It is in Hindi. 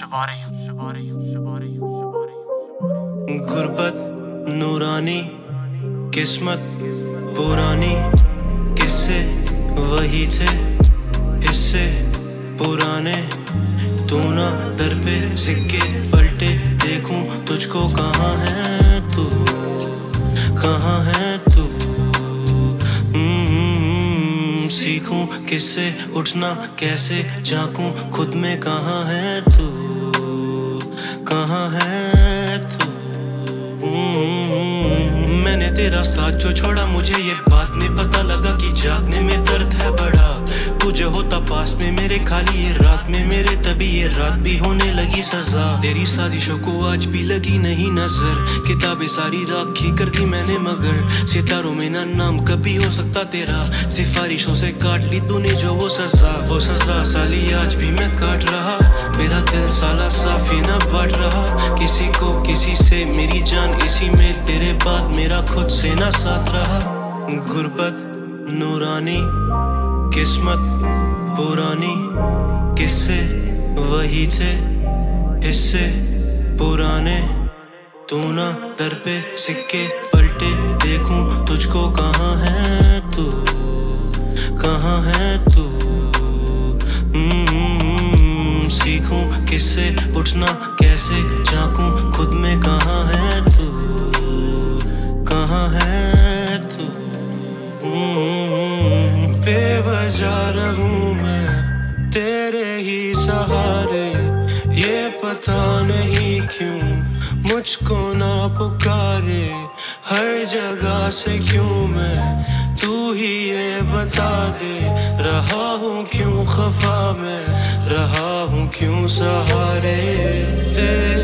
गुर्बत नूरानी किस्मत पुरानी किस्से वही थे इससे पुराने तू ना दर पे सिक्के पलटे देखूं तुझको कहाँ है तू कहाँ है तू सीखूं किससे उठना कैसे झांकूं खुद में कहाँ है तू कहाँ है तू मैंने तेरा साथ जो छोड़ा मुझे ये बात नहीं पता लगा कि जागने में दर्द है बड़ा तुझे होता पास में मेरे खाली ये रात में मेरे तभी ये रात भी होने लगी सजा तेरी साजिशों को आज भी लगी नहीं नजर किताबें सारी राखी कर दी मैंने मगर सितारों में ना नाम कभी हो सकता तेरा सिफारिशों से काट ली तूने जो वो सजा साली आज भी मैं काट रहा मेरा दिल साला साफी ना बांट रहा किसी को किसी से मेरी जान इसी में तेरे बाद मेरा खुद से ना साथ रहा गुर्बत नूरानी किस्मत पुरानी किस्से वही थे इससे पुराने तू ना दर पे सिक्के पलटे देखूं तुझको कहाँ है तू कहाँ है तू सीखूं किससे उठना कैसे झांकूं खुद में कहाँ है तू कहाँ है तू बेवजह रहूं मैं तेरे ही सहारे ये पता नहीं क्यों मुझको ना पुकारे हर जगह से क्यों मैं तू ही ये बता दे रहा हूँ क्यों खफा मैं रहा हूँ क्यों सहारे तेरे